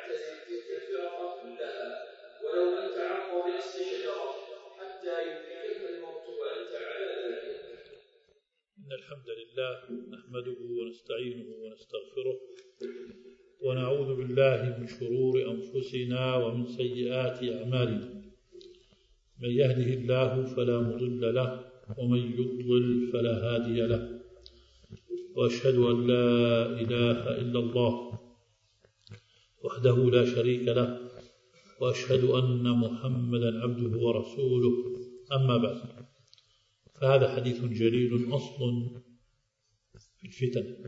فاعتزل تلك الفرق كلها ولو أن تعض بأصل شجرة حتى يدركك الموت وأنت على ذلك. إن الحمد لله نحمده ونستعينه ونستغفره ونعوذ بالله من شرور أنفسنا ومن سيئات أعمالنا. من يهده الله فلا مضل له ومن يضلل فلا هادي له، وأشهد أن لا إله إلا الله وحده لا شريك له، وأشهد أن محمدا عبده ورسوله. أما بعد، فهذا حديث جليل أصل في الفتن.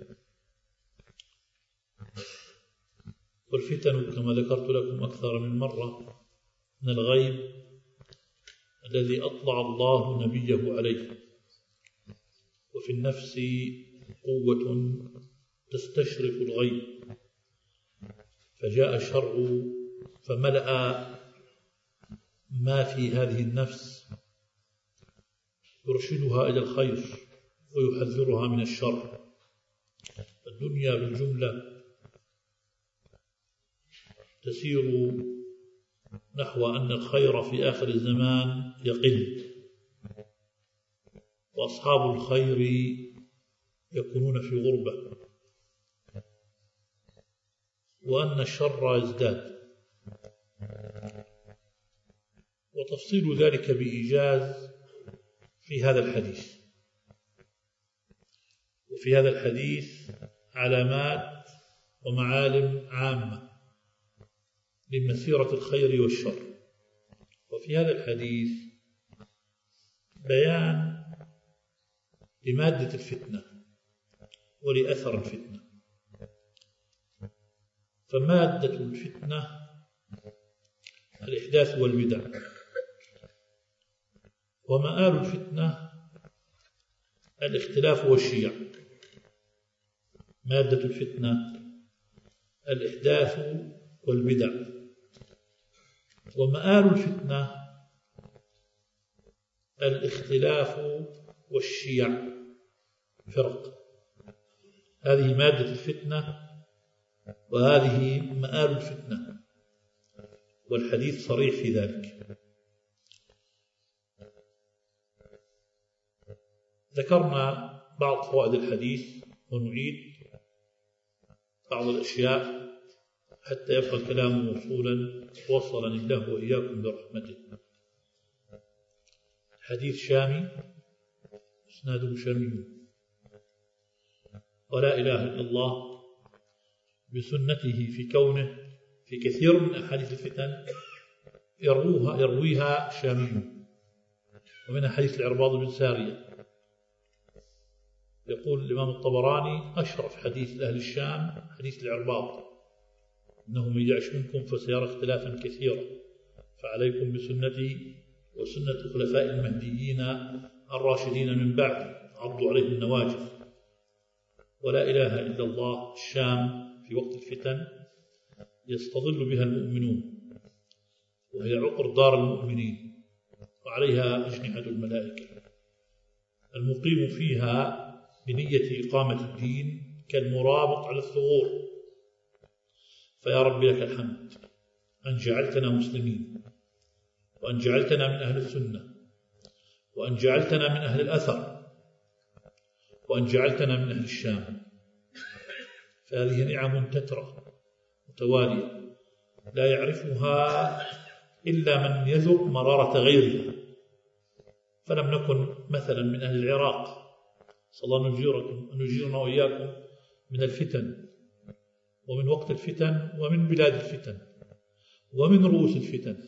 والفتن كما ذكرت لكم أكثر من مرة من الغيب الذي أطلع الله نبيه عليه، وفي النفس قوة تستشرف الغيب، فجاء الشرع فملأ ما في هذه النفس يرشدها إلى الخير ويحذرها من الشر. الدنيا بالجملة تسير نحو أن الخير في آخر الزمان يقل، وأصحاب الخير يكونون في غربة، وأن الشر يزداد. وتفصيل ذلك بإيجاز في هذا الحديث. وفي هذا الحديث علامات ومعالم عامة لمسيرة الخير والشر. وفي هذا الحديث بيان لمادة الفتنة ولأثر الفتنة. فمادة الفتنة الإحداث والبدع، ومآل الفتنة الاختلاف والشيع. مادة الفتنة الإحداث والبدع، ومآل الفتنة الاختلاف والشيع، فرق. هذه مادة الفتنة وهذه مآل الفتنة، والحديث صريح في ذلك. ذكرنا بعض فوائد الحديث ونعيد بعض الأشياء حتى يبقى الكلام موصولا، وصلني الله وإياكم برحمته. حديث شامي إسناده شامي، ولا إله إلا الله بسنته في كونه في كثير من أحاديث الفتن يرويها شامي. ومن حديث العرباض بن سارية يقول الإمام الطبراني: أشرف حديث أهل الشام حديث العرباض، إنه من يعش منكم فسيرى اختلافا كثيرا، فعليكم بسنتي وسنة الخلفاء المهديين الراشدين من بعد، عضوا عليه النواجذ. ولا إله إلا الله الشام في وقت الفتن يستظل بها المؤمنون، وهي عقر دار المؤمنين، وعليها أجنحة الملائكة. المقيم فيها بنية إقامة الدين كالمرابط على الثغور. فيا رب لك الحمد أن جعلتنا مسلمين، وأن جعلتنا من أهل السنة، وأن جعلتنا من أهل الأثر، وأن جعلتنا من أهل الشام. فهذه نعم تترى متوالية لا يعرفها إلا من يذوق مرارة غيرها. فلم نكن مثلا من أهل العراق، صلى الله أن يجيرنا وإياكم من الفتن، ومن وقت الفتن، ومن بلاد الفتن، ومن رؤوس الفتن.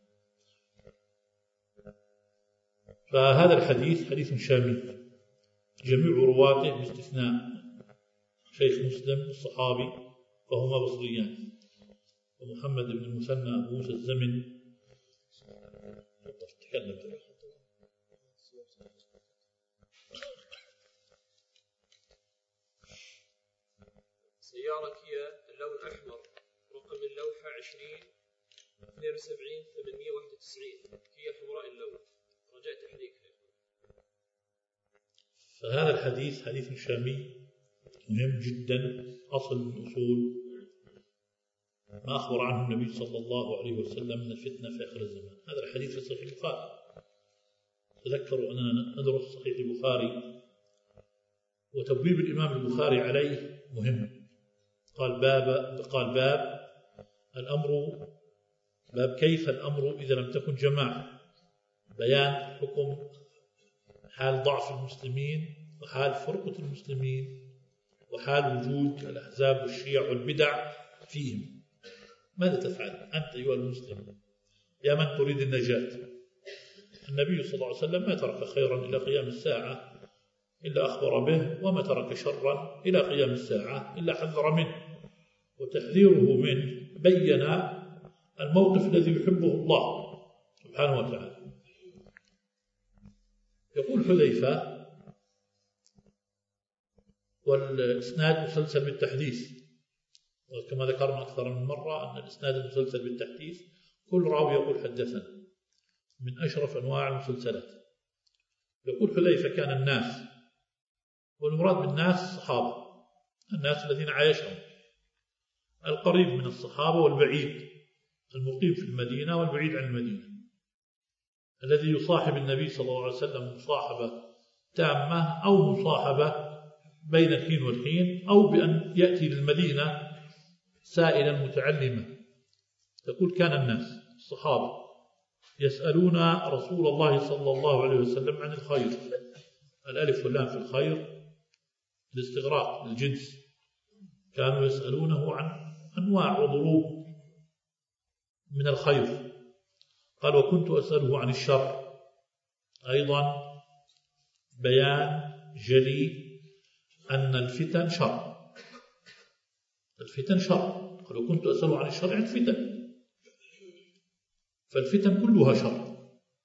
فهذا الحديث حديث شامي، جميع رواته باستثناء شيخ مسلم الصحابي فهما بصريان، ومحمد بن المثنى أبو موسى الزمن. تكلم. سيارة كيا اللون الأحمر، رقم اللوحة 20-72-891، كيا حمراء اللون. رجاء تحريكها. فهذا الحديث حديث شامي مهم جدا، أصل من أصول ما أخبر عنه النبي صلى الله عليه وسلم من الفتنة في آخر الزمان. هذا الحديث في صحيح البخاري. تذكروا أننا ندرس صحيح البخاري وتبويب الإمام البخاري عليه مهم. قال باب الأمر، باب كيف الأمر إذا لم تكن جماعة، بيان حكم حال ضعف المسلمين وحال فرقة المسلمين وحال وجود الأحزاب والشيع والبدع فيهم. ماذا تفعل أنت أيها المسلم يا من تريد النجاة؟ النبي صلى الله عليه وسلم ما ترك خيرا إلى قيام الساعة إلا أخبر به، وما ترك شرا إلى قيام الساعة إلا حذر منه، وتحذيره منه بين الموقف الذي يحبه الله سبحانه وتعالى. يقول حذيفة والإسناد مسلسل بالتحديث، وكما ذكرنا أكثر من مرة أن الإسناد المسلسل بالتحديث كل راوي يقول حدثنا، من أشرف أنواع المسلسلات. يقول حذيفة كان الناس، والمراد بالناس الصحابة، الناس الذين عايشهم، القريب من الصحابة والبعيد، المقيم في المدينة والبعيد عن المدينة، الذي يصاحب النبي صلى الله عليه وسلم مصاحبة تامة أو مصاحبة بين الحين والحين، أو بأن يأتي للمدينة سائلا متعلما. تقول كان الناس الصحابة يسألون رسول الله صلى الله عليه وسلم عن الخير، الألف واللام في الخير الاستغراق الجنس، كانوا يسألونه عن أنواع وضروب من الخير. قال وكنت أسأله عن الشر، أيضا بيان جلي أن الفتن شر، الفتن شر. قال وكنت أسأله عن الشر عن الفتن، فالفتن كلها شر.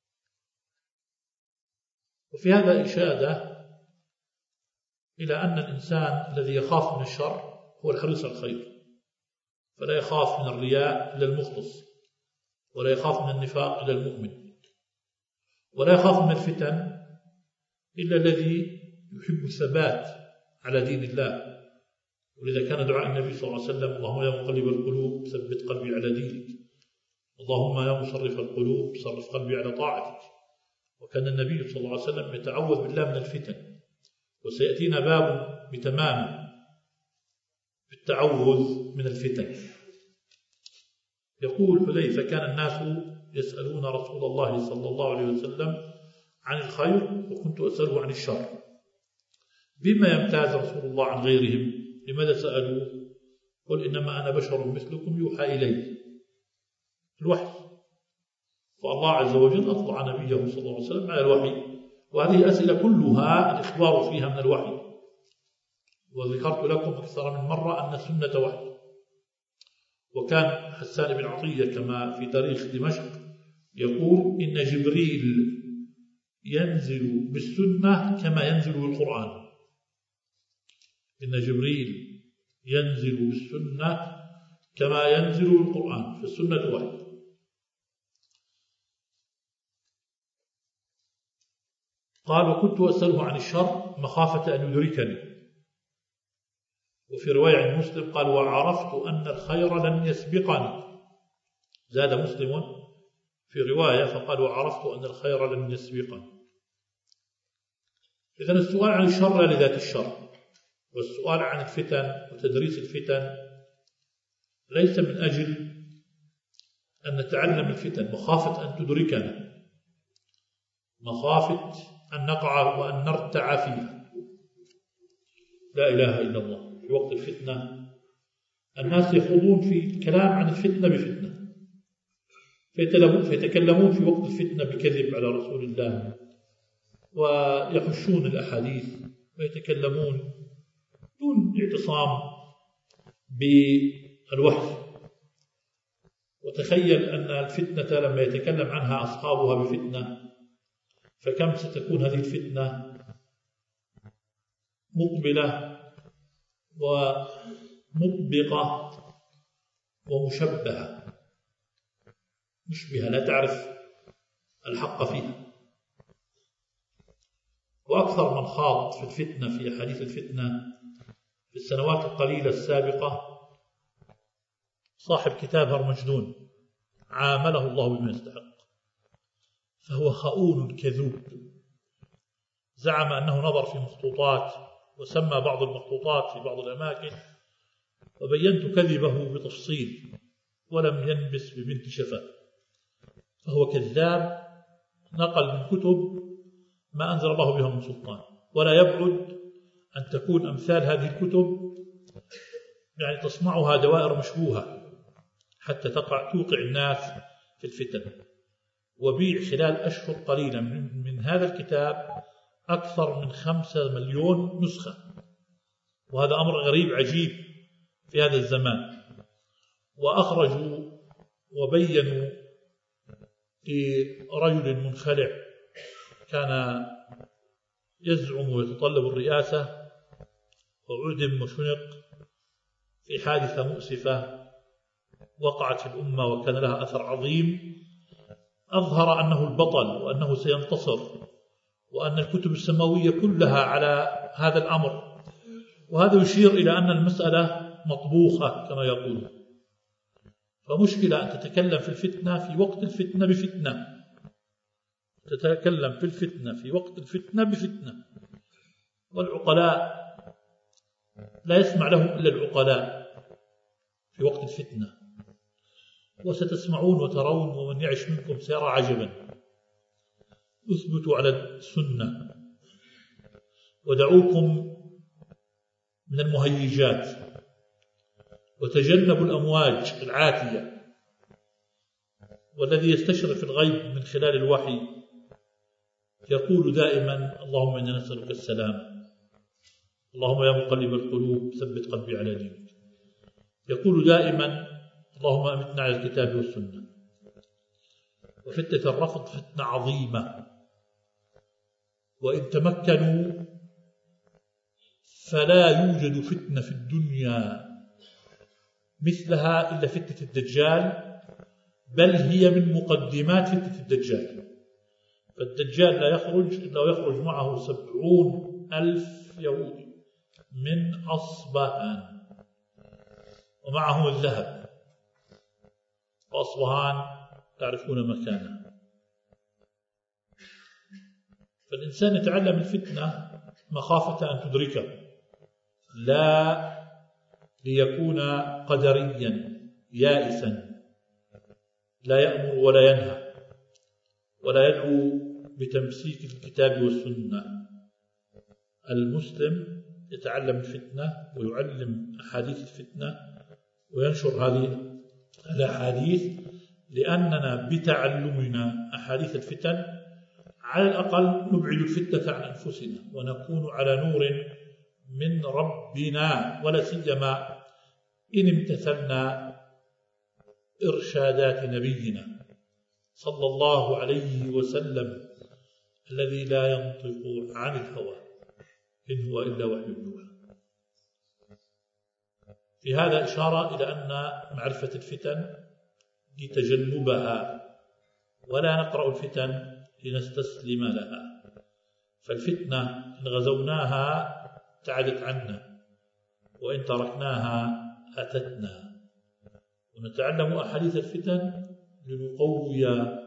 وفي هذا إشادة إلى أن الإنسان الذي يخاف من الشر هو الحريص على الخير، فلا يخاف من الرياء إلا المخلص، ولا يخاف من النفاق إلا المؤمن، ولا يخاف من الفتن إلا الذي يحب الثبات على دين الله. ولذا كان دعاء النبي صلى الله عليه وسلم اللهم يا مقلب القلوب ثبت قلبي على دينك، اللهم يا مصرف القلوب صرف قلبي على طاعتك. وكان النبي صلى الله عليه وسلم يتعوذ بالله من الفتن، وسيأتينا باب بتمام بالتعوذ من الفتن. يقول حذيفة كان الناس يسألون رسول الله صلى الله عليه وسلم عن الخير وكنت أسأله عن الشر. بما يمتاز رسول الله عن غيرهم؟ لماذا سألوا؟ قل إنما أنا بشر مثلكم يوحى إلي، الوحي. فالله عز وجل أطلع نبيه صلى الله عليه وسلم على الوحي، وهذه الأسئلة كلها الإخبار فيها من الوحي. وذكرت لكم أكثر من مرة أن سنة وحي. وكان حسان بن عطية كما في تاريخ دمشق يقول إن جبريل ينزل بالسنة كما ينزل بالقرآن، إن جبريل ينزل بالسنة كما ينزل بالقرآن، فالسنة وحي. قال وكنت أسأله عن الشر مخافة أن يدركني. وفي رواية مسلم قال وعرفت أن الخير لن يسبقني. زاد مسلم في رواية فقال وعرفت أن الخير لن يسبقني. إذن السؤال عن الشر لذات الشر، والسؤال عن الفتن وتدريس الفتن ليس من أجل أن نتعلم الفتن مخافة أن تدركنا، مخافة أن نقع وأن نرتع فيها. لا إله إلا الله. في وقت الفتنة الناس يخوضون في الكلام عن الفتنة بفتنة، فيتكلمون في وقت الفتنة بكذب على رسول الله، ويحشون الأحاديث، ويتكلمون دون اعتصام بالوحي. وتخيل أن الفتنة لما يتكلم عنها أصحابها بفتنة، فكم ستكون هذه الفتنة مقبلة ومطبقة ومشبهة، مشبهة لا تعرف الحق فيها. وأكثر من خاض في الفتنة في حديث الفتنة في السنوات القليلة السابقة صاحب كتاب هرمجدون عامله الله بما يستحق، فهو خؤون كذوب. زعم أنه نظر في مخطوطات وسمى بعض المخطوطات في بعض الأماكن، وبينت كذبه بتفصيل ولم ينبس ببنت شفاه، فهو كذاب نقل من كتب ما أنزل الله بها من سلطان. ولا يبعد أن تكون أمثال هذه الكتب يعني تصنعها دوائر مشبوهة حتى توقع الناس في الفتن. وبيع خلال أشهر قليلة من هذا الكتاب أكثر من 5 مليون نسخة، وهذا أمر غريب عجيب في هذا الزمان. وأخرجوا وبينوا لرجل منخلع كان يزعم ويتطلب الرئاسة وعدم وشنق في حادثة مؤسفة وقعت في الأمة وكان لها أثر عظيم، أظهر أنه البطل وأنه سينتصر وأن الكتب السماوية كلها على هذا الأمر. وهذا يشير إلى أن المسألة مطبوخة كما يقول. فمشكلة أن تتكلم في الفتنة في وقت الفتنة بفتنة، تتكلم في الفتنة في وقت الفتنة بفتنة، والعقلاء لا يسمع لهم إلا العقلاء في وقت الفتنة. وستسمعون وترون ومن يعش منكم سيرى عجبا. اثبتوا على السنة ودعوكم من المهيجات وتجنبوا الأمواج العاتية. والذي يستشرف الغيب من خلال الوحي يقول دائما اللهم إنا نسألك السلام، اللهم يا مقلب القلوب ثبت قلبي على دينك. يقول دائما اللهم أمتنا على الكتاب والسنة. وفتنة الرفض فتنة عظيمة، وإن تمكنوا فلا يوجد فتنة في الدنيا مثلها إلا فتنة الدجال، بل هي من مقدمات فتنة الدجال. فالدجال لا يخرج إلا ويخرج معه 70,000 يهودي من أصبهان ومعهم الذهب، وأصبهان تعرفون مكانه. فالإنسان يتعلم الفتنة مخافة أن تدركه، لا ليكون قدريا يائسا لا يأمر ولا ينهى ولا يدعو بتمسيك الكتاب والسنة. المسلم يتعلم الفتنة ويعلم أحاديث الفتنة وينشر هذه الأحاديث، لأننا بتعلمنا أحاديث الفتن على الأقل نبعد الفتنة عن أنفسنا ونكون على نور من ربنا، ولا سيما إن امتثلنا إرشادات نبينا صلى الله عليه وسلم الذي لا ينطق عن الهوى إن هو إلا وحي يوحى. في هذا إشارة إلى أن معرفة الفتن لتجنبها، ولا نقرأ الفتن لنستسلم لها. فالفتنة إن غزوناها ابتعدت عنا، وإن تركناها أتتنا. ونتعلم أحاديث الفتن لنقوي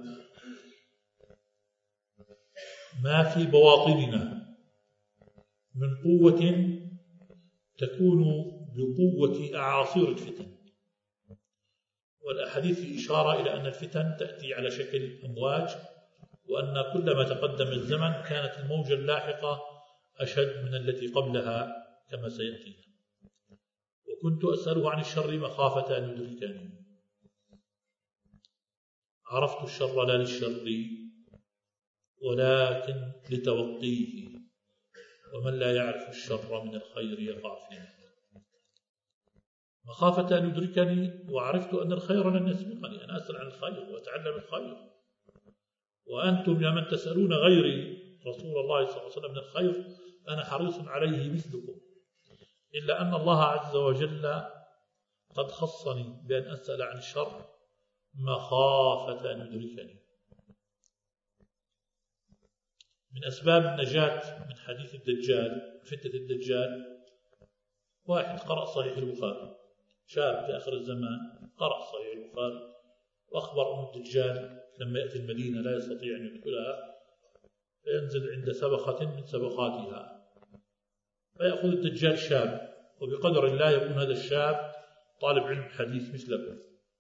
ما في بواطننا من قوة تكون بقوة أعاصير الفتن. والأحاديث في إشارة إلى أن الفتن تأتي على شكل أمواج، وأن كلما تقدم الزمن كانت الموجة اللاحقة أشد من التي قبلها كما سيأتينا. وكنت أسأله عن الشر مخافة أن يدركني. عرفت الشر لا للشر ولكن لتوقيه، ومن لا يعرف الشر من الخير يقع فيه. مخافة أن يدركني، وعرفت أن الخير لن يسبقني. أنا أسأل عن الخير وأتعلم الخير، وأنتم يا من تسألون غيري رسول الله صلى الله عليه وسلم من الخير أنا حريص عليه مثلكم، إلا أن الله عز وجل قد خصني بأن أسأل عن الشر مخافة أن يدركني. من أسباب النجاة من حديث الدجال فتنة الدجال، واحد قرأ صحيح البخاري شاب في آخر الزمان قرأ صحيح البخاري وأخبر أن الدجال لما يأتي المدينة لا يستطيع أن يدخلها فينزل عند سبخة من سبخاتها فيأخذ الدجال شاب، وبقدر الله يكون هذا الشاب طالب علم حديث مثلكم،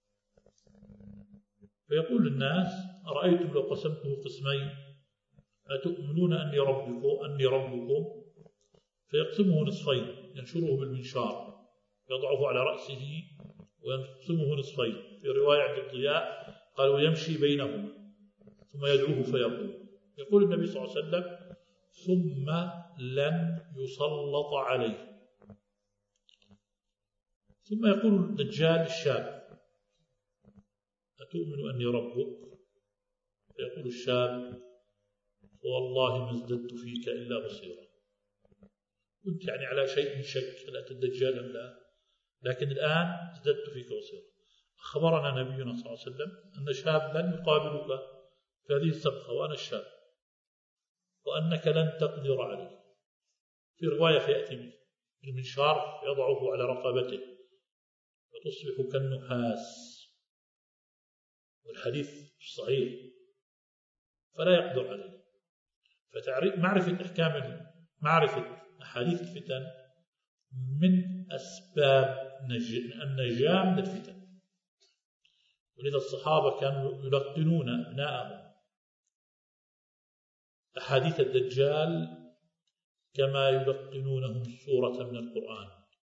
فيقول للناس: أرأيتم لو قسمته قسمين أتؤمنون أني ربكم؟ فيقسمه نصفين، ينشره بالمنشار يضعه على رأسه ويقسمه نصفين. في رواية عند الضياء قالوا يمشي بينهما ثم يدعوه فيقول. يقول النبي صلى الله عليه وسلم: ثم لن يسلط عليه. ثم يقول الدجال الشاب: أتؤمن أني ربك؟ فيقول الشاب: والله ما ازددت فيك إلا بصيرا. كنت يعني على شيء من شك هل أتى الدجال أم لا، لكن الآن ازددت فيك بصيرا. أخبرنا نبينا صلى الله عليه وسلم أن شابا يقابلك في هذه السبخة وأنا الشاب، وأنك لن تقدر عليه. في رواية فيأتي بالمنشار يضعه على رقبته وتصبح كالنحاس، والحديث صحيح، فلا يقدر عليه. معرفة أحاديث الفتن من أسباب النجاة من الفتن، ولذا الصحابة كانوا يلقنون أبناءهم أحاديث الدجال كما يلقنونهم سورة من القرآن.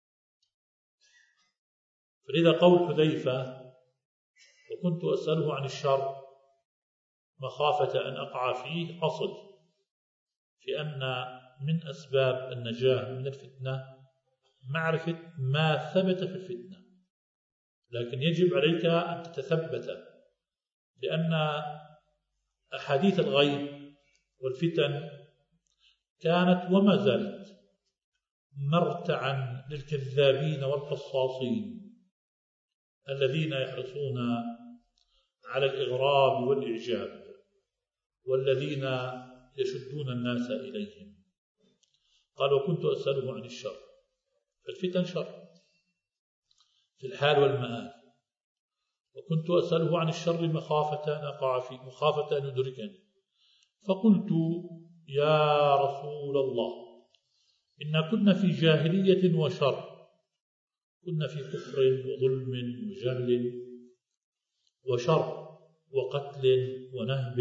فلذا قول حذيفة: وكنت أسأله عن الشر مخافة أن أقع فيه، أصل في أن من أسباب النجاة من الفتنة معرفة ما ثبت في الفتنة، لكن يجب عليك أن تتثبت، لأن أحاديث الغيب والفتن كانت وما زالت مرتعا للكذابين والقصاصين الذين يحرصون على الإغراب والإعجاب، والذين يشدون الناس إليهم. قال: وكنت أسأله عن الشر. فالفتن شر في الحال والمآل. وكنت أسأله عن الشر مخافة أن أقع فيه، مخافة أن يدركني. فقلت: يا رسول الله، إن كنا في جاهلية وشر، كنا في كفر وظلم وجهل وشر وقتل ونهب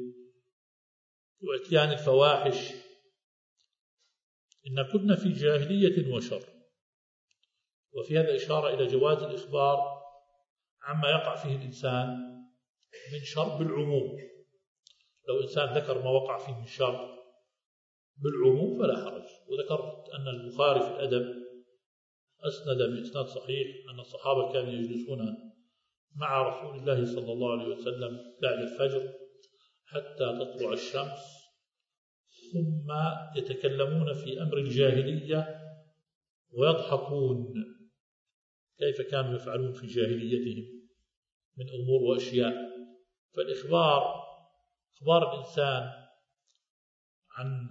وإتيان الفواحش. إن كنا في جاهلية وشر. وفي هذا إشارة إلى جواز الإخبار عما يقع فيه الإنسان من شر بالعموم. لو إنسان ذكر ما وقع فيه من شر بالعموم فلا حرج. وذكرت أن البخاري في الأدب أسند بإسناد صحيح أن الصحابة كانوا يجلسون مع رسول الله صلى الله عليه وسلم بعد الفجر حتى تطلع الشمس، ثم يتكلمون في أمر الجاهلية ويضحكون كيف كانوا يفعلون في جاهليتهم من أمور وأشياء. فالإخبار، إخبار الإنسان عن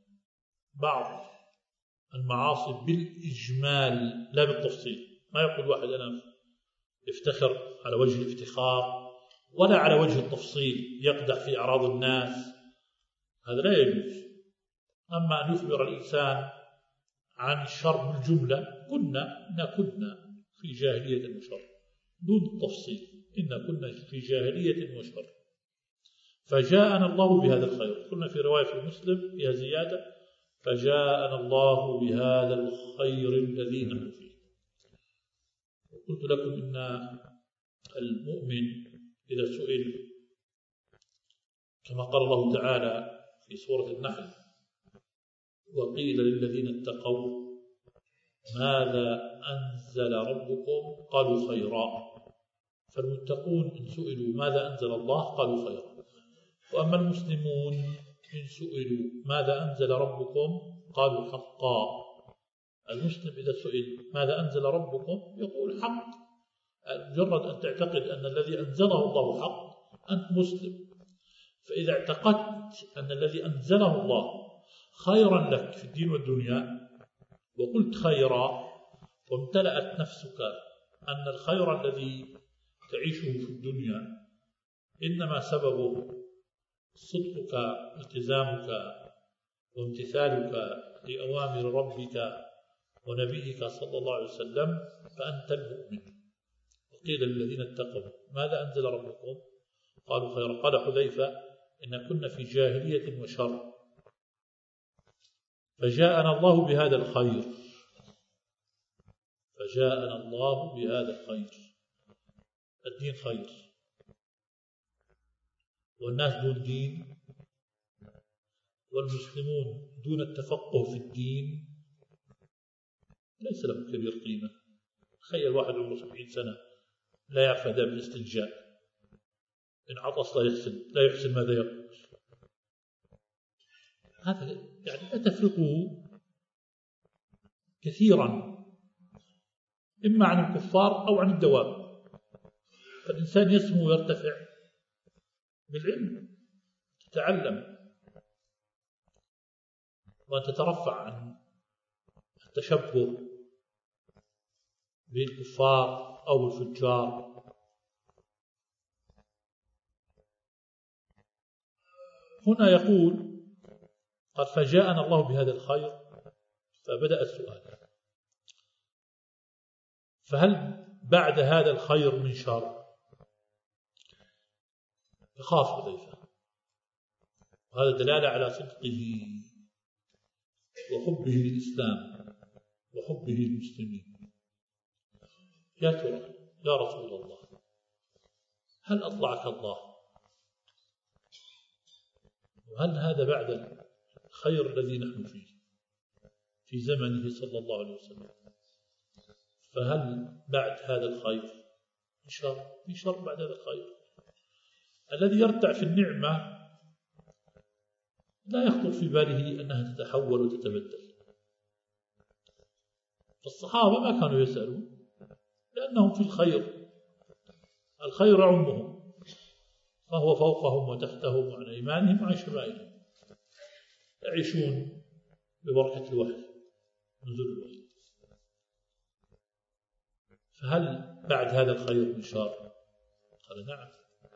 بعض المعاصي بالإجمال لا بالتفصيل. ما يقول واحد أنا يفتخر على وجه الافتخار ولا على وجه التفصيل يقدح في أعراض الناس، هذا لا يجوز. أما أن يخبر الإنسان عن الشر بالجملة: كنا في جاهلية وشر، دون التفصيل، إن كنا في جاهلية وشر فجاءنا الله بهذا الخير. قلنا في رواية في مسلم فيها زيادة: فجاءنا الله بهذا الخير الذي نحن فيه. قلت لكم إن المؤمن إذا سئل كما قال الله تعالى في سورة النحل: وقيل للذين اتقوا ماذا أنزل ربكم قالوا خيرا. فالمتقون إن سئلوا ماذا أنزل الله قالوا خيرا. وأما المسلمون إن سئلوا ماذا أنزل ربكم قالوا حقا. المسلم إذا سئل ماذا أنزل ربكم يقول حق. مجرد أن تعتقد أن الذي أنزله الله حق أنت مسلم. فإذا اعتقدت أن الذي أنزله الله خيرا لك في الدين والدنيا وقلت خيرا وامتلأت نفسك أن الخير الذي تعيشه في الدنيا إنما سببه صدقك والتزامك وامتثالك لأوامر ربك ونبيك صلى الله عليه وسلم، فأنت المؤمن. وقيل للذين اتقوا ماذا أنزل ربكم؟ قالوا خيرا. قال حذيفة إن كنا في جاهلية وشر، فجاءنا الله بهذا الخير، فجاءنا الله بهذا الخير. الدين خير، والناس دون دين، والمسلمون دون التفقه في الدين ليس لهم كبير قيمة. تخيل واحد عمره 70 سنة لا يعرف آداب الاستنجاء، إن عطس لا يحسن ماذا يقول. هذا يعني لا تفرقه كثيرا إما عن الكفار أو عن الدواب. فالإنسان يسمو ويرتفع بالعلم، تتعلم وأن تترفع عن التشبه بالكفار أو الفجار. هنا يقول قد فجاءنا الله بهذا الخير، فبدأ السؤال: فهل بعد هذا الخير من شر؟ يخاف حذيفة، وهذا دلالة على صدقه وحبه للإسلام وحبه للمسلمين. يا ترى يا رسول الله، هل أطلعك الله؟ وهل هذا بعد الخير الذي نحن فيه في زمنه صلى الله عليه وسلم؟ فهل بعد هذا الخير في شر بعد هذا الخير؟ الذي يرتع في النعمة لا يخطر في باله أنها تتحول وتتبدل. فالصحابة ما كانوا يسألون لأنهم في الخير يعمهم، فهو فوقهم وتحتهم وعن أيمانهم وعن شمائلهم، يعيشون ببركة الوحي، نزول الوحي. فهل بعد هذا الخير من شر؟ قال نعم.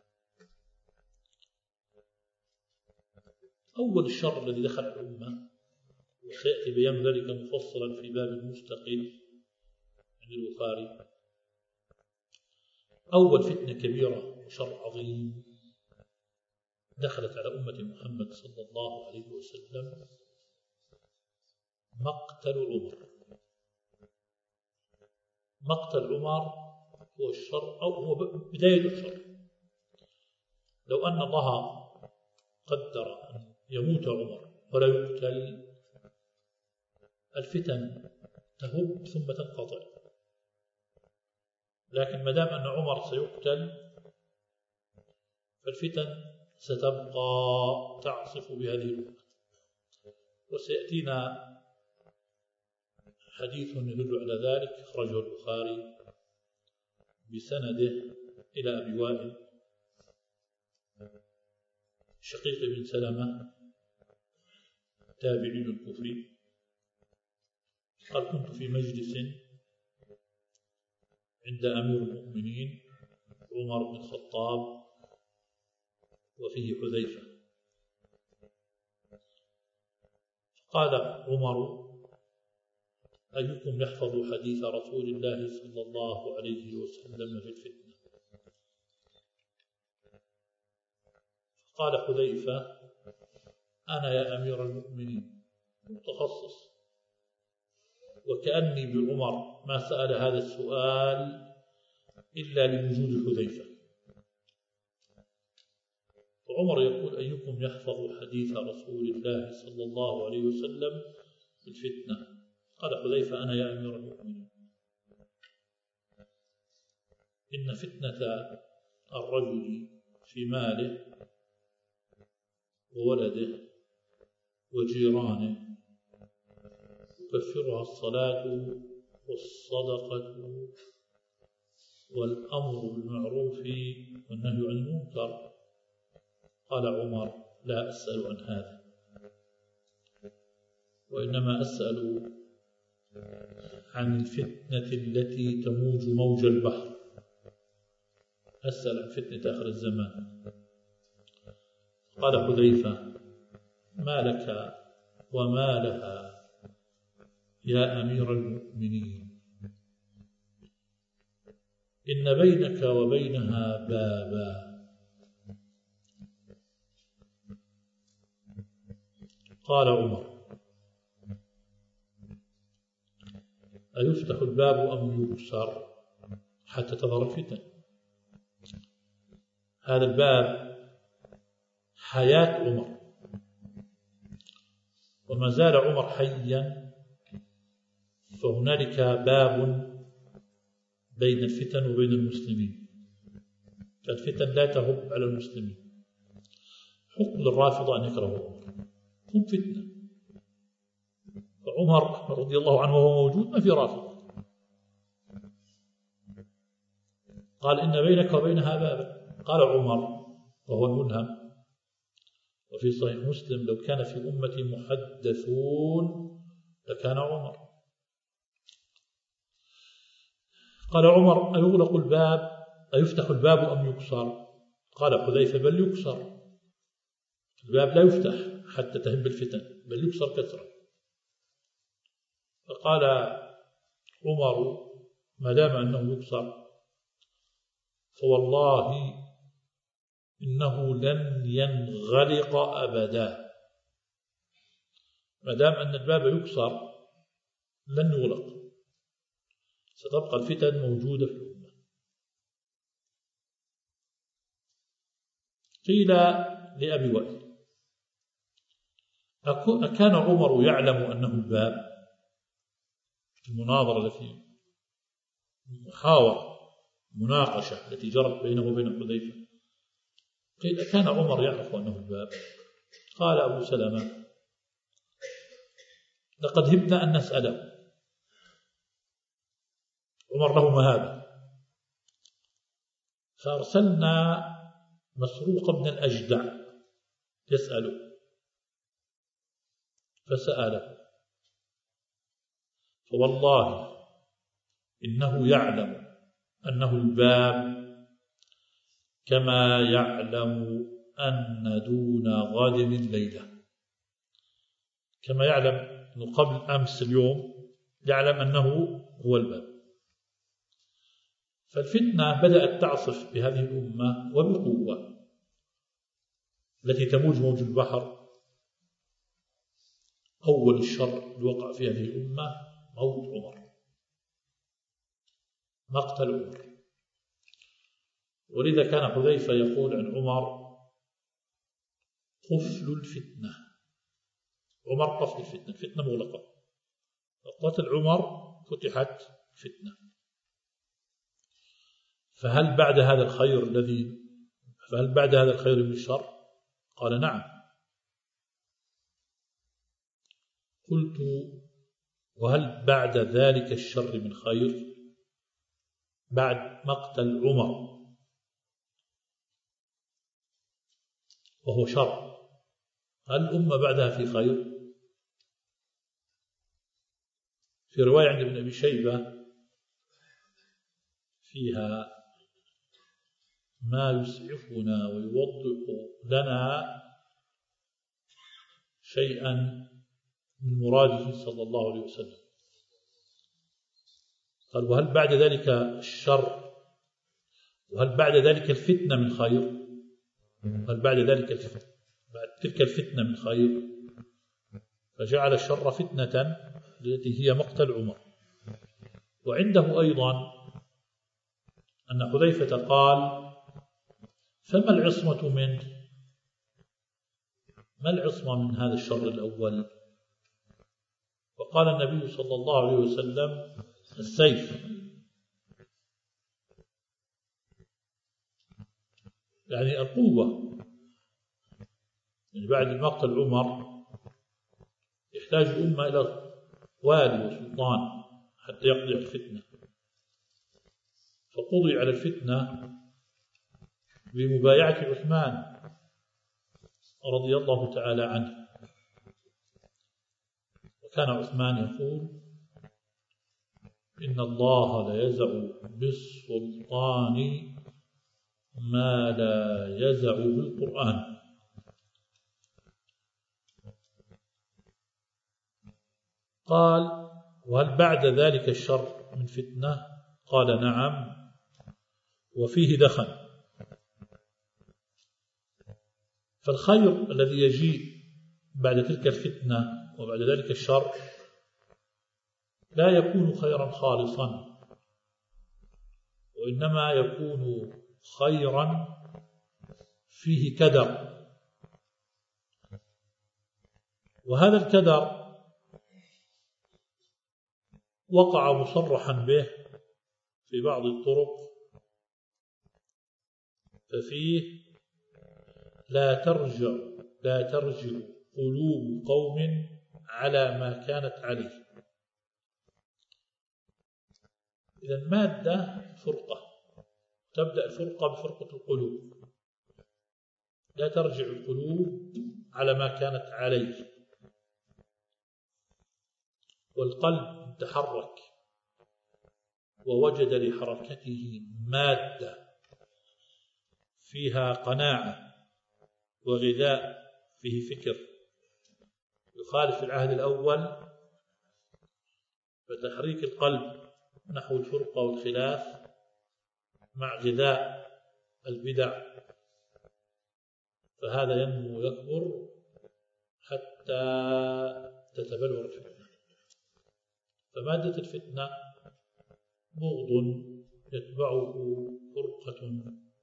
أول الشر الذي دخل الأمة، وسيأتي بيان ذلك مفصلا في باب مستقل عند البخاري، أول فتنة كبيرة وشر عظيم دخلت على أمة محمد صلى الله عليه وسلم مقتل عمر. مقتل عمر هو الشر، أو هو بداية الشر. لو أن الله قدر أن يموت عمر ولا يقتل، الفتن تهب ثم تنقطع. لكن ما دام أن عمر سيقتل، فالفتن ستبقى تعصف بهذه الأمة. وسيأتينا حديث يدل على ذلك أخرجه البخاري بسنده إلى أبي وائل شقيق بن سلمة تابعي الكفري قال: كنت في مجلس عند أمير المؤمنين عمر بن الخطاب وفيه حذيفة، قال عمر: أيكم يحفظ حديث رسول الله صلى الله عليه وسلم في الفتنة؟ قال حذيفة: أنا يا أمير المؤمنين، متخصص. وكأني بعمر ما سأل هذا السؤال إلا لوجود حذيفة. وعمر يقول: أيكم يحفظ حديث رسول الله صلى الله عليه وسلم في الفتنة؟ قال حذيفة: أنا يا أمير المؤمنين. إن فتنة الرجل في ماله وولده وجيرانه تكفرها الصلاة والصدقة والأمر بالمعروف والنهي عن المنكر. قال عمر: لا أسأل عن هذا، وإنما أسأل عن الفتنة التي تموج موج البحر. أسأل عن فتنة آخر الزمان. قال حذيفة: ما لك وما لها يا أمير المؤمنين؟ إن بينك وبينها بابا. قال عمر: أيفتح الباب أم يكسر حتى تظهر الفتن؟ هذا الباب حياة عمر، وما زال عمر حيا، فهنالك باب بين الفتن وبين المسلمين، فالفتن لا تهب على المسلمين. حكم للرافضة أن يكرهوا عمر، هم فتنة، فعمر رضي الله عنه وهو موجود ما في رافضة. قال: إن بينك وبينها بابا. قال عمر وهو الملهم، وفي صحيح مسلم: لو كان في أمتي محدثون لكان عمر. قال عمر: أيغلق الباب، أيفتح الباب أم يكسر؟ قال حذيفة: بل يكسر. الباب لا يفتح حتى تهب الفتن، بل يكسر كسرا. فقال عمر: ما دام أنه يكسر فوالله إنه لن ينغلق أبدا. ما دام أن الباب يكسر لن يغلق، ستبقى الفتن موجودة في الأمة. قيل لأبي وائل: أكان عمر يعلم أنه الباب؟ في المناظرة التي محاورة مناقشة التي جرت بينه وبين حذيفة، قيل: كان عمر يعرف أنه الباب؟ قال أبو سلمة: لقد هبنا أن نسأله. عمر له مهابة، فأرسلنا مسروق بن الأجدع يسأله، فسأله، فوالله إنه يعلم أنه الباب كما يعلم أن دون غد الليلة. كما يعلم أنه قبل أمس اليوم يعلم أنه هو الباب. فالفتنة بدأت تعصف بهذه الأمة وبقوة، التي تموج موج البحر. أول الشر اللي وقع في هذه الأمة موت عمر، مقتل عمر. ولذا كان حذيفة يقول عن عمر: قفل الفتنة. عمر قفل الفتنة، الفتنة مغلقة. قتل عمر فتحت فتنة. فهل بعد هذا الخير من الشر؟ قال: نعم. قلت: وهل بعد ذلك الشر من خير؟ بعد مقتل عمر وهو شر، هل الأمة بعدها في خير؟ في رواية عند ابن أبي شيبة فيها ما يسعفنا ويوضح لنا شيئا من مراده صلى الله عليه وسلم. قال: وهل بعد ذلك الشر، وهل بعد ذلك الفتنة من خير؟ هل بعد ذلك الفتنة، بعد تلك الفتنة من خير؟ فجعل الشر فتنة التي هي مقتل عمر. وعنده أيضا أن حذيفة قال: فما العصمة منه؟ ما العصمة من هذا الشر الأول؟ وقال النبي صلى الله عليه وسلم: السيف. يعني القوة. يعني بعد مقتل عمر يحتاج الأمة إلى والي وسلطان حتى يقضي على الفتنة، فقضي على الفتنة بمبايعة عثمان رضي الله تعالى عنه. وكان عثمان يقول: إن الله ليزع بالسلطان ما لا يزع بالقرآن. قال: وهل بعد ذلك الشر من فتنة؟ قال: نعم، وفيه دخن. فالخير الذي يجيء بعد تلك الفتنة وبعد ذلك الشر لا يكون خيرا خالصا، وإنما يكون خيرا فيه كدر. وهذا الكدر وقع مصرحا به في بعض الطرق، ففيه: لا ترجع قلوب قوم على ما كانت عليه. إذا المادة فرقة، تبدأ الفرقة بفرقة القلوب. لا ترجع القلوب على ما كانت عليه، والقلب تحرك ووجد لحركته مادة فيها قناعة وغذاء، فيه فكر يخالف العهد الأول، فتحريك القلب نحو الفرقة والخلاف مع غذاء البدع، فهذا ينمو ويكبر حتى تتبلور الفتنة. فمادة الفتنة بغض يتبعه فرقة،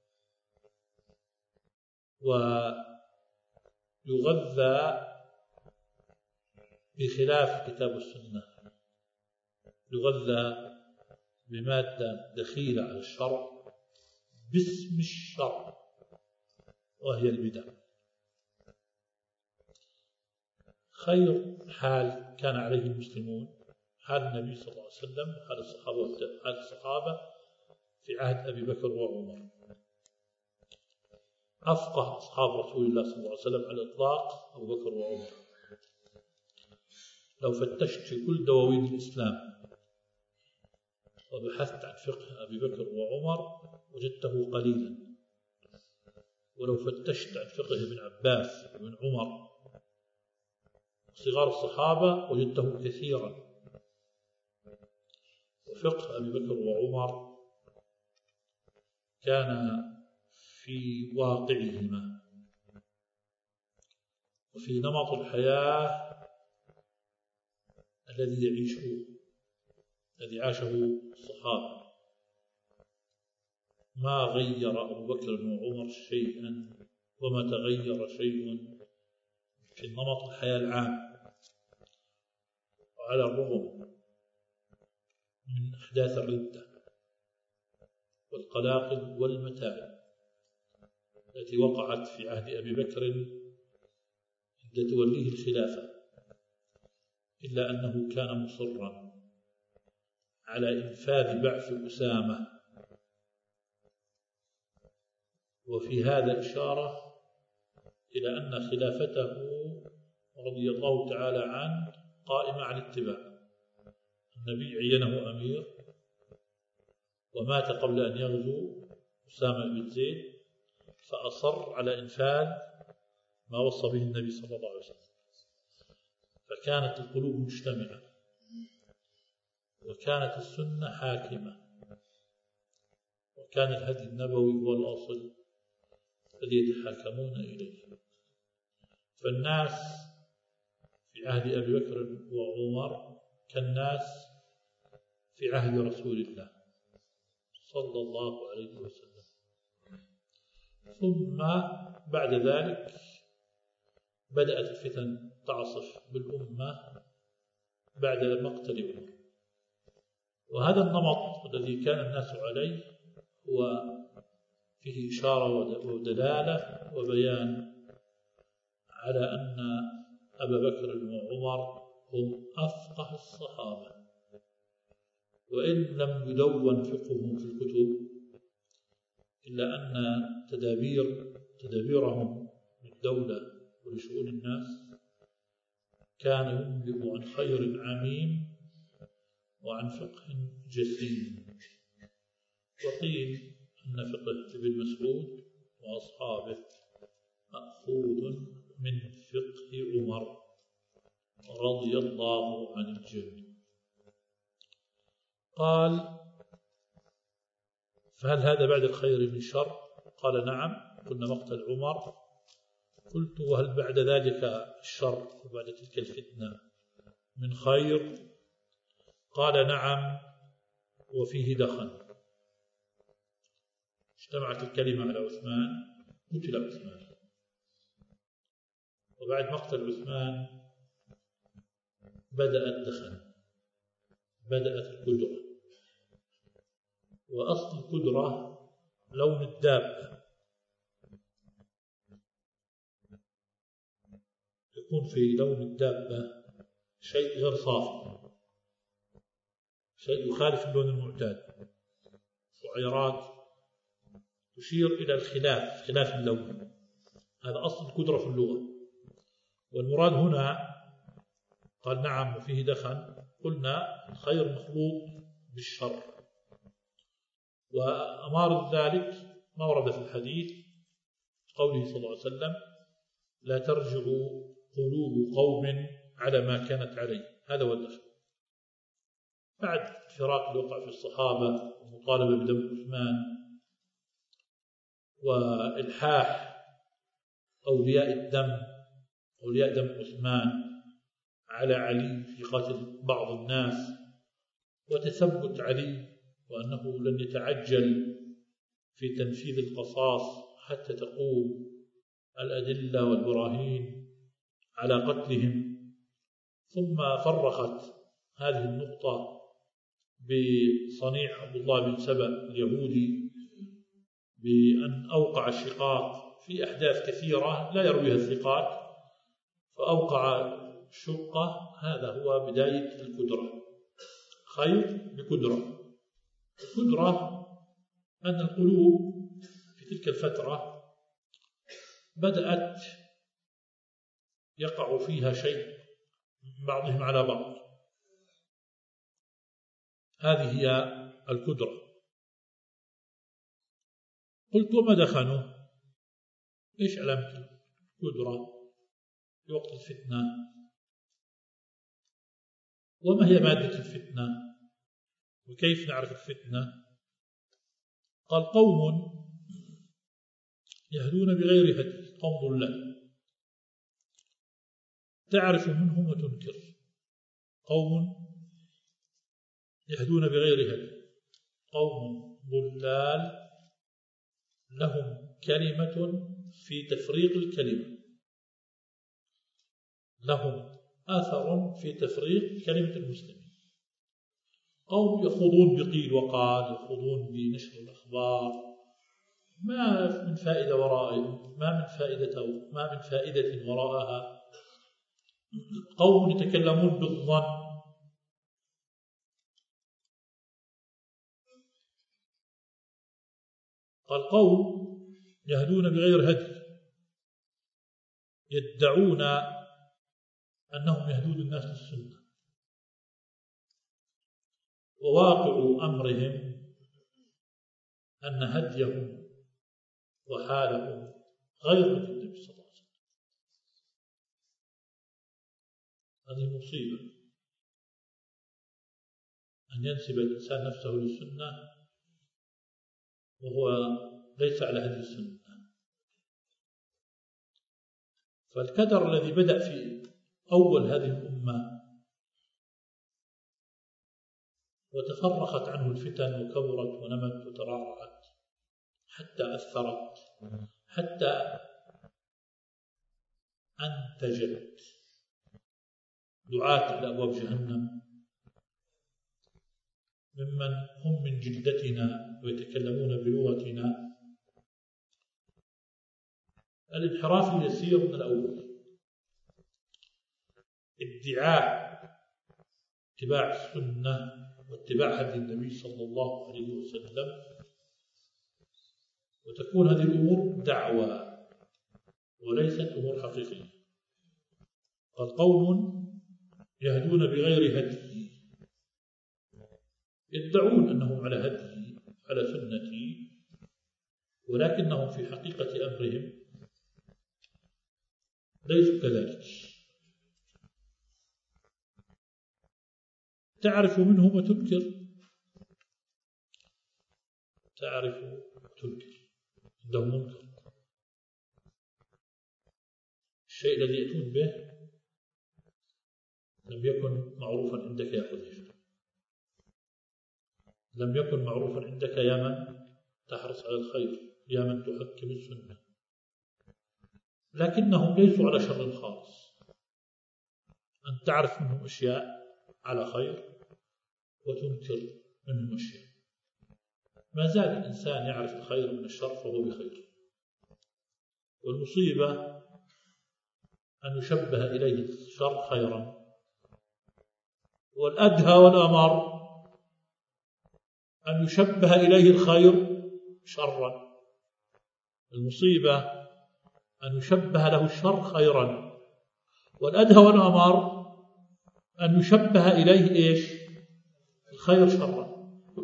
ويغذى بخلاف كتاب السنة، يغذى بمادة دخيلة على الشرع باسم الشرع، وهي البدع. خير حال كان عليه المسلمون حال النبي صلى الله عليه وسلم، حال الصحابة في عهد أبي بكر وعمر. أفقه أصحاب رسول الله صلى الله عليه وسلم على الإطلاق أبو بكر وعمر. لو فتشت في كل دواوين الإسلام وبحثت عن فقه أبي بكر وعمر وجدته قليلا، ولو فتشت عن فقه ابن عباس وابن عمر صغار الصحابة وجدته كثيرا. وفقه أبي بكر وعمر كان في واقعهما وفي نمط الحياة الذي عاشه الصحابة. ما غير أبو بكر وعمر شيئا، وما تغير شيء في نمط الحياة العام، وعلى الرغم من أحداث الردة والقلاقل والمتاعب التي وقعت في عهد أبي بكر عند توليه الخلافة، إلا أنه كان مصرا على إنفاذ بعث أسامة. وفي هذا إشارة إلى أن خلافته رضي الله تعالى عنه قائمة على الاتباع. النبي عينه أمير ومات قبل أن يغزو أسامة بن زيد، فأصر على إنفاذ ما وصى به النبي صلى الله عليه وسلم. فكانت القلوب مجتمعة، وكانت السنة حاكمة، وكان الهدي النبوي هو الأصل الذي يتحاكمون إليه. فالناس في عهد أبي بكر وعمر كالناس في عهد رسول الله صلى الله عليه وسلم. ثم بعد ذلك بدأت الفتن تعصف بالأمة بعد مقتل عمر. وهذا النمط الذي كان الناس عليه هو فيه إشارة ودلالة وبيان على أن أبا بكر وعمر هم أفقه الصحابة، وإن لم يدون فقههم في الكتب، إلا أن تدابيرهم للدولة ولشؤون الناس كان ينبئ عن خير عميم وعن فقه جسيم. وقيل أن فقه ابن مسعود وأصحابه مأخوذ من فقه عمر رضي الله عن الجميع. قال: فهل هذا بعد الخير من شر؟ قال: نعم. قلنا: مقتل عمر. قلت: وهل بعد ذلك الشر وبعد تلك الفتنة من خير؟ قال: نعم، وفيه دخن. اجتمعت الكلمة على عثمان، قتل عثمان. وبعد مقتل عثمان بدأ الدخن، بدأت القدرة. وأصل القدرة لون الدابة، يكون في لون الدابة شيء غير صافي، شيء يخالف اللون المعتاد، شعيرات تشير إلى الخلاف، خلاف اللون. هذا أصل القدرة في اللغة. والمراد هنا قال: نعم، وفيه دخن. قلنا: الخير مخلوط بالشر. وأمار ذلك ما ورد في الحديث قوله صلى الله عليه وسلم: لا ترجع قلوب قوم على ما كانت عليه. هذا هو الدخل. بعد فراق الوقع في الصحابة ومطالبة بدم عثمان وإلحاح أولياء الدم، أولياء دم عثمان، على علي في قتل بعض الناس، وتثبت علي وأنه لن يتعجل في تنفيذ القصاص حتى تقوم الأدلة والبراهين على قتلهم. ثم فرقت هذه النقطة بصنيع عبد الله بن سبأ اليهودي بأن أوقع الشقاق في أحداث كثيرة لا يرويها الثقات، فأوقع شقة. هذا هو بداية القدرة، خير بقدرة. القدرة أن القلوب في تلك الفترة بدأت يقع فيها شيء من بعضهم على بعض. هذه هي القدرة. قلت: وما دخنوا؟ إيش علامة القدرة في وقت الفتنة؟ وما هي مادة الفتنة؟ وكيف نعرف الفتنة؟ قال: قوم يهدون بغير هدي، قوم ضلال، تعرف منهم وتنكر. قوم يهدون بغير هدي، قوم ضلال، لهم كلمة في تفريق الكلمة، لهم أثر في تفريق كلمة المسلمين. قوم يخوضون بقيل وقال، يخوضون بنشر الأخبار، ما من فائدة ورائهم، ما من فائدة وراءها. قوم يتكلمون بالظن، قال: قوم يهدون بغير هدي، يدعون أنهم يهدون الناس للسنة، وواقع أمرهم أن هديهم وحالهم غير هدي النبي صلى الله عليه وسلم. هذه مصيبة، أن ينسب الإنسان نفسه للسنة وهو ليس على هدي السنة. فالكدر الذي بدأ في أول هذه الأمة وتفرقت عنه الفتن وكبرت ونمت وترعرعت حتى أثرت، حتى أنتجت دعاة على أبواب جهنم ممن هم من جلدتنا ويتكلمون بلغتنا. الانحراف اليسير من الأول، ادعاء اتباع السنة واتباع هدي النبي صلى الله عليه وسلم، وتكون هذه الأمور دعوة وليست أمور حقيقية. قال: قوم يهدون بغير هدي، يدعون أنهم على هدي على سنتي، ولكنهم في حقيقة أمرهم ليسوا كذلك. تعرف منهم وتنكر، تعرف وتنكر، عندهم منكر. الشيء الذي يأتون به لم يكن معروفا عندك يا حذيفة، لم يكن معروفا عندك يا من تحرص على الخير، يا من تحكم السنة، لكنهم ليسوا على شر خالص. أن تعرف منهم أشياء على خير وتنكر منهم أشياء. ما زال الإنسان يعرف الخير من الشر فهو بخير، والمصيبة أن يشبه إليه الشر خيرا، والأدهى والأمر أن يشبه إليه الخير شرا. المصيبة أن يشبه له الشر خيرا، والأدهى والأمر أن يشبه إليه إيش؟ الخير شرا.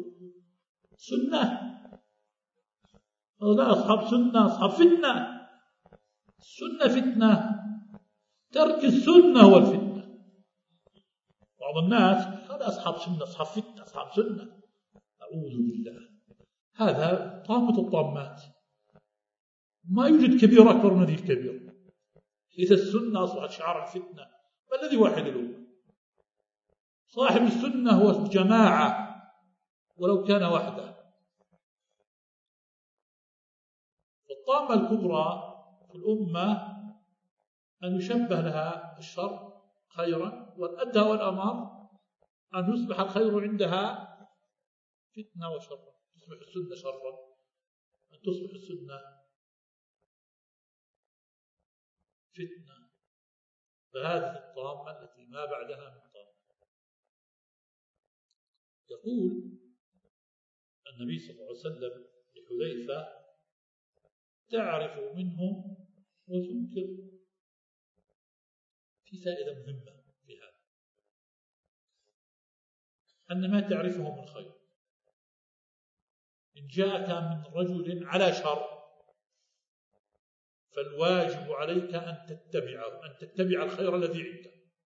سنة، هؤلاء أصحاب سنة، أصحاب فتنة. السنة فتنة، ترك السنة هو الفتنة. بعض الناس هذا أصحاب سنة، أصحاب فتنة، أصحاب سنة. أعوذ بالله، هذا طامة الطامات. ما يوجد كبير أكبر من هذه الكبير. إذا السنة أصبحت شعار الفتنة، ما الذي واحد الأمة؟ صاحب السنة هو الجماعة ولو كان وحده. الطامة الكبرى في الأمة أن يشبه لها الشر خيرا، والأدهى والأمر أن يصبح الخير عندها فتنة وشرا، تصبح السنة شرا، أن تصبح السنة فتنة. فهذه الطامة التي ما بعدها من طامة. يقول النبي صلى الله عليه وسلم لحذيفة: تعرف منهم وتنكر. في فائدة مهمة في هذا، أن ما تعرفه من خير إن جاءك من رجل على شر فالواجب عليك أن تتبعه، أن تتبع الخير الذي عنده.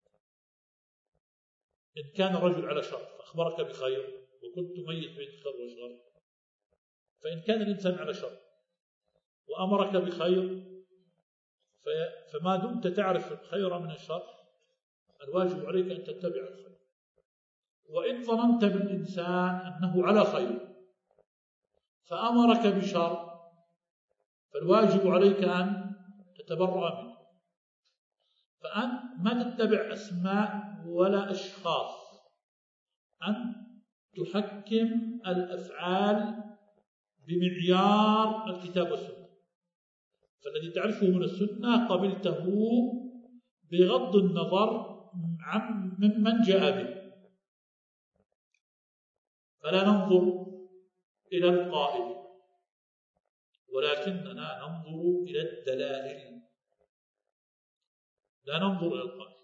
إن كان رجل على شر فأخبرك بخير وكنت ميت بين الخير والشر، فإن كان الإنسان على شر وأمرك بخير فما دمت تعرف الخير من الشر الواجب عليك أن تتبع الخير. وإن ظننت بالإنسان أنه على خير فأمرك بشر فالواجب عليك أن تتبرأ منه. فأن ما تتبع أسماء ولا أشخاص، أن تحكم الأفعال بمعيار الكتاب والسنة. فالذي تعرفه من السنة قبلته بغض النظر عن ممن جاء به، فلا ننظر إلى القائل ولكننا ننظر إلى الدلائل، لا ننظر إلى القائل.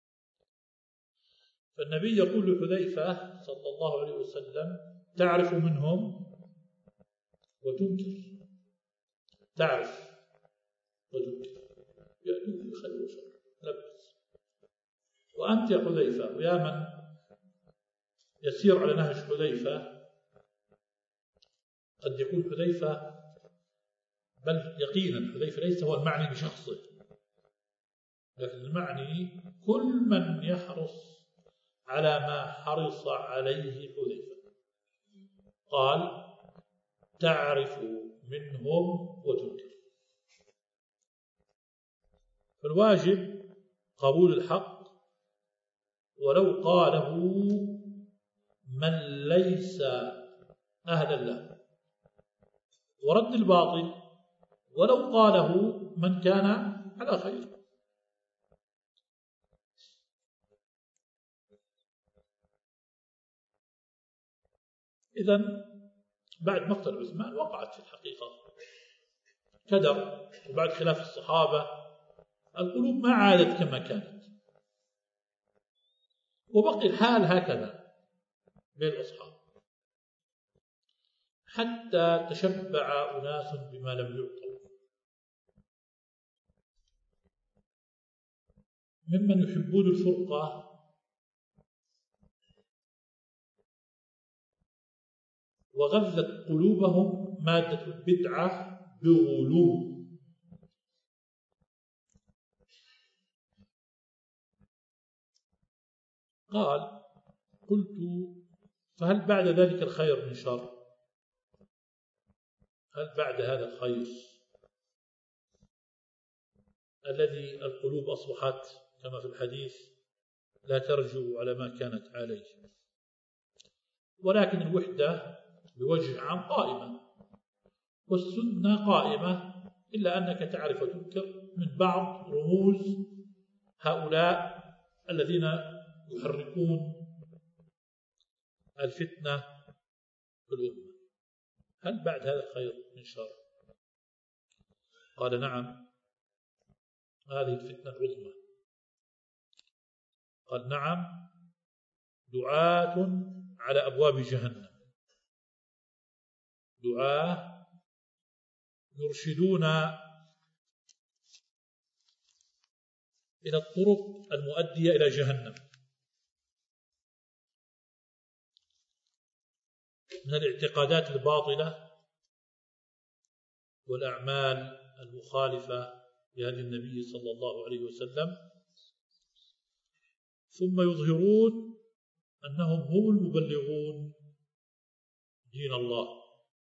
فالنبي يقول لحذيفة صلى الله عليه وسلم: تعرف منهم وتنكر. تعرف وتنكر، يأتوك بخير وشر، لبس. وأنت يا حذيفة ويا من يسير على نهج حذيفة، قد يكون حذيفة، بل يقينا حذيفة ليس هو المعني بشخصه، لكن المعني كل من يحرص على ما حرص عليه حذيفة. قال: تعرف منهم وتنكر. فالواجب قبول الحق ولو قاله من ليس أهلا له، ورد الباطل ولو قاله من كان على خير. إذن بعد مقتل عثمان وقعت في الحقيقة كدر، وبعد خلاف الصحابة القلوب ما عادت كما كانت، وبقي الحال هكذا بين الأصحاب. حتى تشبع أناس بما لم يعطوا. ممن يحبون الفرقة وغذت قلوبهم مادة البدعة بغلو. قال: قلت: فهل بعد ذلك الخير من شر؟ هل بعد هذا الخير الذي القلوب أصبحت كما في الحديث لا ترجو على ما كانت عليه؟ ولكن الوحدة بوجه عام قائمة، والسنة قائمة، إلا أنك تعرف وتنكر من بعض رموز هؤلاء الذين يحركون الفتنة في الأمة. هل بعد هذا الخير من شر؟ قال: نعم، هذه الفتنة العظمى. قال: نعم، دعاة على أبواب جهنم، دعاة يرشدون إلى الطرق المؤدية إلى جهنم من الاعتقادات الباطلة والأعمال المخالفة لهدي النبي صلى الله عليه وسلم، ثم يظهرون أنهم هم المبلغون دين الله.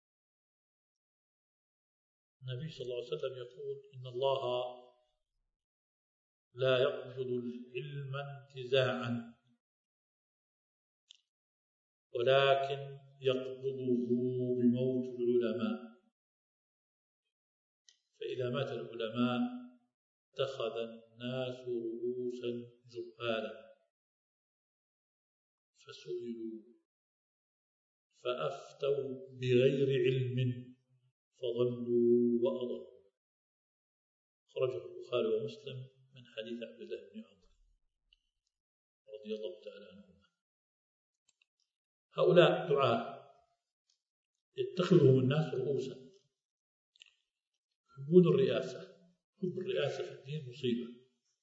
النبي صلى الله عليه وسلم يقول: إن الله لا يقبض العلم انتزاعا، ولكن يقبضه بموت العلماء، فإذا مات العلماء اتخذ الناس رؤوسا جهالا فسئلوا فأفتوا بغير علم فضلوا وأضلوا. خرجه البخاري ومسلم من حديث عبد الله بن عمر رضي الله تعالى عنهما. هؤلاء دعاة يتخذهم الناس رؤوسا، يحبون الرئاسة. حب الرئاسة في الدين مصيبة.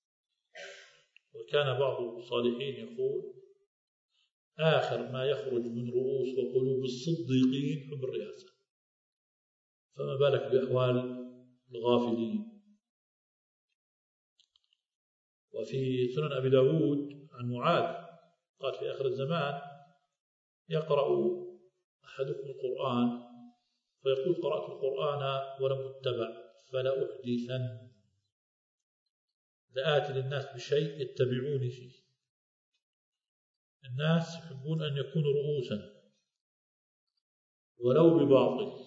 وكان بعض الصالحين يقول: آخر ما يخرج من رؤوس وقلوب الصديقين حب الرئاسة، فما بالك بأحوال الغافلين. وفي سنن أبي داود عن معاذ قال: في آخر الزمان يقرأ أحدكم القرآن فيقول: قرأت القرآن ولم أتبع فلأحدثن، لآتي للناس بشيء يتبعوني فيه. الناس يحبون أن يكونوا رؤوسا ولو بباطل.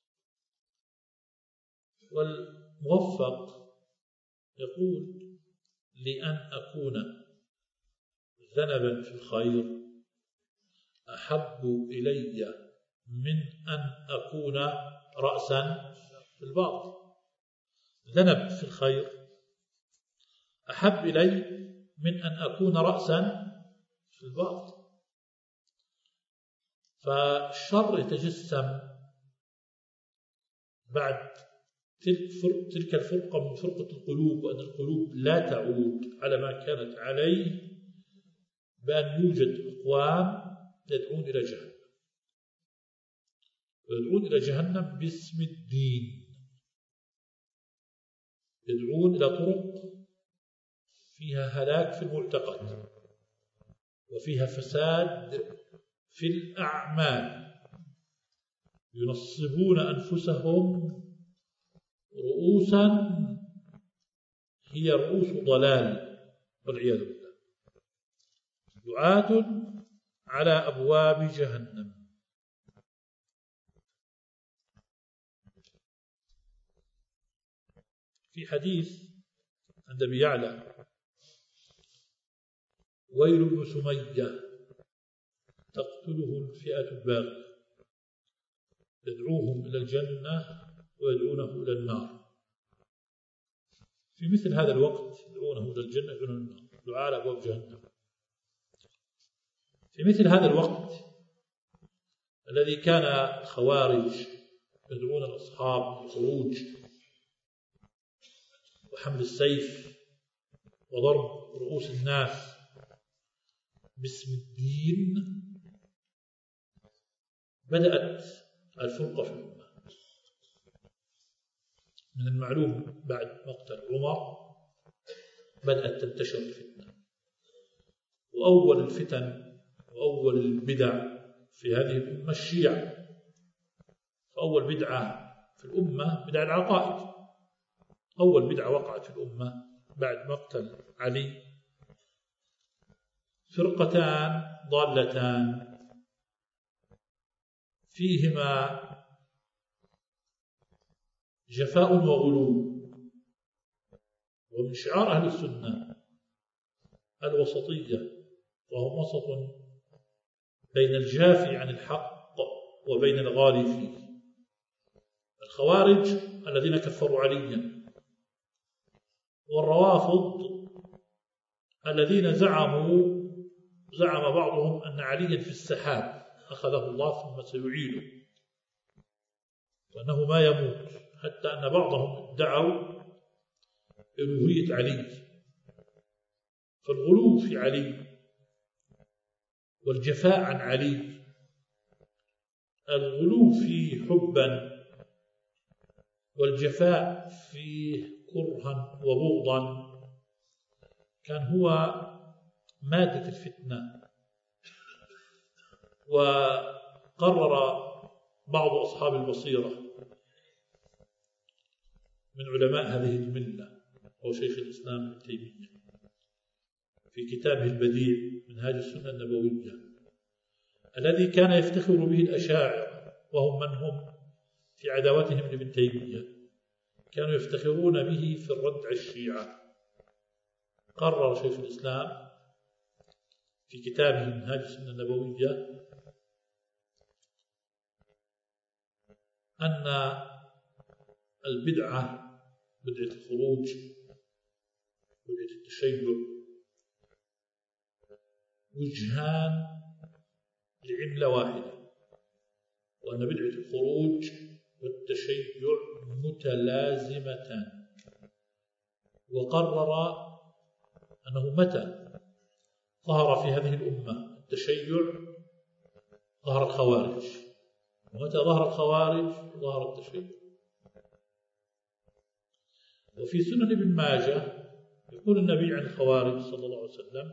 والموفق يقول: لأن أكون ذنبا في الخير أحب إلي من أن أكون رأسا في الباطل. ذنب في الخير أحب إلي من أن أكون رأسا في الباطل. فالشر يتجسم بعد تلك الفرقة من فرقة القلوب، وأن القلوب لا تعود على ما كانت عليه، بأن يوجد أقوام يدعون إلى جهنم، ويدعون إلى جهنم باسم الدين، يدعون إلى طرق فيها هلاك في المعتقد وفيها فساد في الأعمال، ينصبون أنفسهم رؤوسا هي رؤوس ضلال والعياذ بالله، دعاة على أبواب جهنم. في حديث عند أبي يعلى: ويل ابن سمية تقتله الفئة الباغية، يدعوهم إلى الجنة ويدعونه إلى النار. في مثل هذا الوقت يدعونه إلى الجنة ويدعونه إلى النار، دعاء على أبواب جهنم. في مثل هذا الوقت الذي كان الخوارج يدعون الأصحاب بالخروج وحمل السيف وضرب رؤوس الناس باسم الدين، بدأت الفرقة في الأمة. من المعلوم بعد مقتل عمر بدأت تنتشر الفتنة، وأول الفتن وأول البدع في هذه الأمة الشيعة. فأول بدعة في الأمة بدع العقائد. أول بدعة وقعت في الأمة بعد مقتل علي فرقتان ضالتان فيهما جفاء وغلو. ومن شعار أهل السنة الوسطية، وهم وسط بين الجافي عن الحق وبين الغالي فيه. الخوارج الذين كفروا عليا، والروافض الذين زعم بعضهم أن عليا في السحاب أخذه الله ثم سيعيده وأنه ما يموت، حتى أن بعضهم ادعوا ألوهية علي. فالغلو في علي والجفاء عن علي، الغلو فيه حبا والجفاء فيه كرها وبغضا، كان هو مادة الفتنة. وقرر بعض أصحاب البصيرة من علماء هذه الملة هو شيخ الإسلام ابن تيمية في كتابه البديع منهاج السنة النبوية، الذي كان يفتخر به الأشاعرة وهم من هم في عداوتهم لابن تيمية، كانوا يفتخرون به في الرد على الشيعة. قرر شيخ الإسلام في كتابه منهاج السنة النبوية أن البدعة، بدعة الخروج، بدعة التشيع، وجهان لعملة واحدة، وأن بدعة الخروج والتشيع متلازمتان. وقرر أنه متى ظهر في هذه الأمة التشيع ظهر الخوارج، ومتى ظهر الخوارج ظهر التشيع. وفي سنن ابن ماجه يقول النبي عن الخوارج صلى الله عليه وسلم: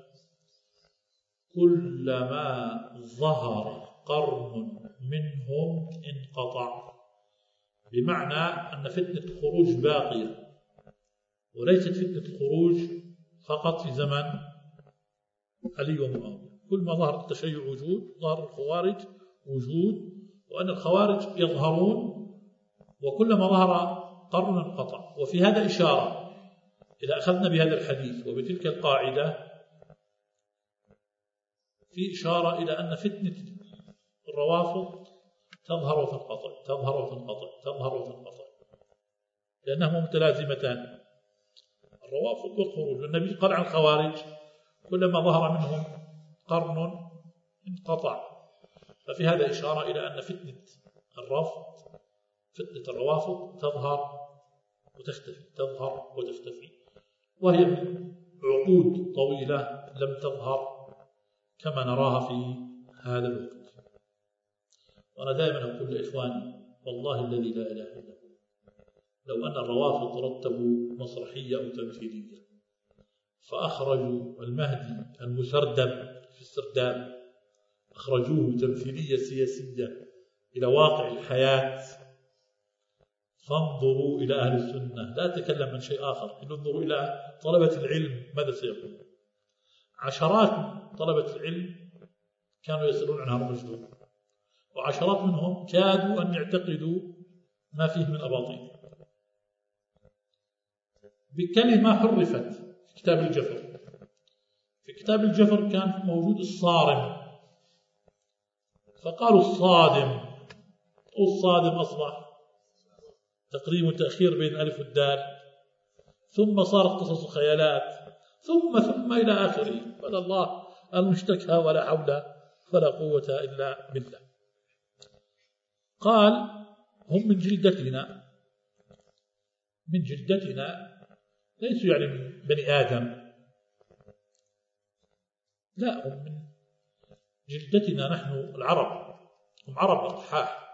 كلما ظهر قرن منهم انقطع. بمعنى أن فتنة الخروج باقية، وليست فتنة الخروج فقط في زمن علي ومعاوية. كل ما ظهر التشيع وجود، ظهر الخوارج وجود، وأن الخوارج يظهرون، وكلما ظهر قرن انقطع. وفي هذا إشارة، إذا أخذنا بهذا الحديث وبتلك القاعدة، في إشارة إلى أن فتنة الروافض تظهر وتنقطع، تظهر وتنقطع، تظهر وتنقطع، لأنهما متلازمتان، الروافض والخروج. والنبي قال عن الخوارج: كلما ظهر منهم قرن انقطع. ففي هذا إشارة إلى أن فتنة الرفض، فتنة الروافض تظهر وتختفي، تظهر وتختفي، وهي من عقود طويلة لم تظهر كما نراها في هذا الوقت. وأنا دائما أقول لإخواني: والله الذي لا إله إلا هو، لو أن الروافض رتبوا مسرحية أو تمثيلية فأخرجوا المهدي المسردب في السرداب، أخرجوه تمثيلية سياسية إلى واقع الحياة، فانظروا إلى أهل السنة، لا أتكلم من شيء آخر، انظروا إلى طلبة العلم ماذا سيقول. عشرات طلبة العلم كانوا يسألون عن هارون الرشيد، وعشرات منهم كادوا أن يعتقدوا ما فيه من أباطيل بكلمة حرفت في كتاب الجفر. في كتاب الجفر كان موجود الصارم، فقالوا الصادم، والصادم أصبح تقريب وتأخير بين الألف والدال، ثم صارت قصص خيالات، ثم إلى آخره. فلا الله المشتكى ولا حول ولا قوة إلا بالله. قال هم من جلدتنا، ليسوا يعني من بني آدم، لا، هم من جلدتنا نحن العرب، هم عرب أصحاح،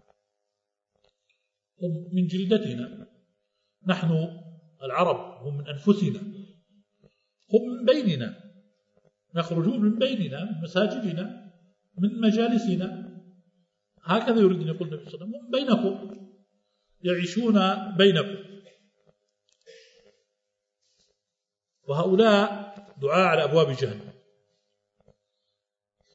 هم من جلدتنا نحن العرب، هم من أنفسنا، هم من بيننا، يخرجون من بيننا، من مساجدنا، من مجالسنا. هكذا يريد أن يقول النبي صلى الله عليه وسلم: هم بينكم، يعيشون بينكم. وهؤلاء دعاء على أبواب جهنم،